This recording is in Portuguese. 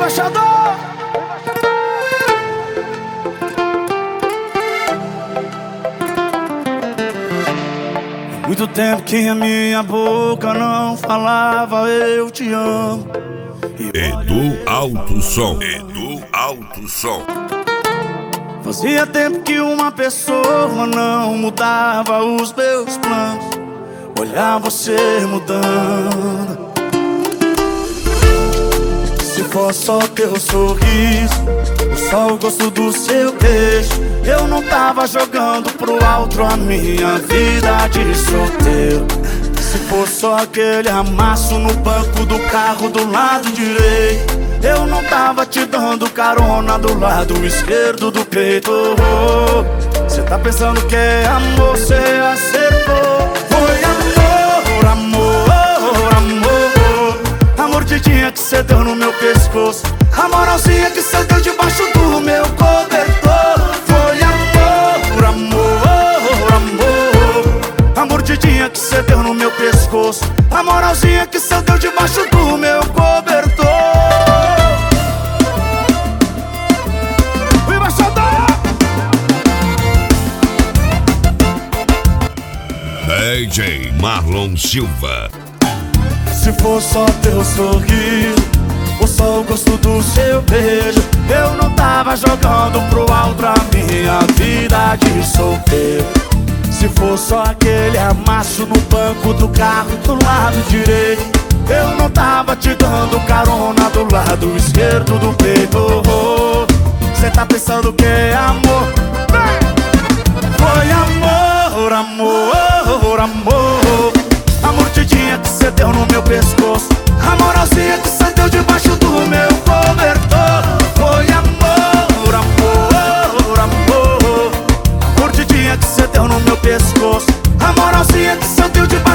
Embaixador! Muito tempo que a minha boca não falava eu te amo. Edu Alto Som. Edu Alto Som. Fazia tempo que uma pessoa não mudava os meus planos. Olhar você mudando. Se for só teu sorriso, ou só o gosto do seu beijo, eu não tava jogando pro alto a minha vida de solteiro. Se for só aquele amasso no banco do carro do lado direito, eu não tava te dando carona do lado esquerdo do peito. Cê tá pensando que é amor, cê acertou. Foi amor, amor, amor. A mordidinha que cê deu no meu pescoço, a moralzinha que cê deu debaixo do meu cobertor. Foi amor, amor, amor. A mordidinha que cê deu no meu pescoço, a moralzinha que cê deu debaixo do meu cobertor. DJ Marlon Silva. Se for só teu sorriso, ou só o gosto do seu beijo, eu não tava jogando pro alto a minha vida de solteiro. Se for só aquele amasso no banco do carro do lado direito, eu não tava te dando carona do lado esquerdo do peito. Cê tá pensando que é amor? Foi amor, amor, amor. A mordidinha que cê deu no meu pescoço, a moralzinha que cê deu debaixo do meu cobertor. Foi amor, amor, amor. A mordidinha que cê deu no meu pescoço, a moralzinha que cê deu debaixo